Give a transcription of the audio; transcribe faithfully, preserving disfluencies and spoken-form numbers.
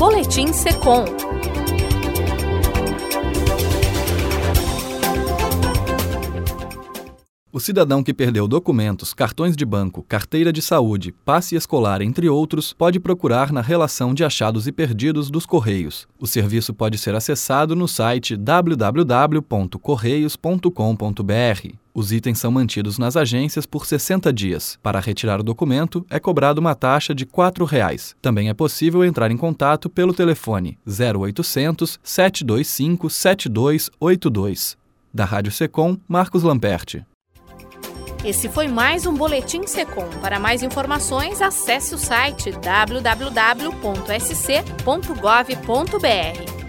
Boletim Secom. O cidadão que perdeu documentos, cartões de banco, carteira de saúde, passe escolar, entre outros, pode procurar na relação de achados e perdidos dos Correios. O serviço pode ser acessado no site w w w ponto correios ponto com ponto b r. Os itens são mantidos nas agências por sessenta dias. Para retirar o documento, é cobrada uma taxa de quatro reais. Também é possível entrar em contato pelo telefone zero oitocentos, sete dois cinco, sete dois oito dois. Da Rádio Secom, Marcos Lamperti. Esse foi mais um Boletim Secom. Para mais informações, acesse o site w w w ponto s c ponto gov ponto b r.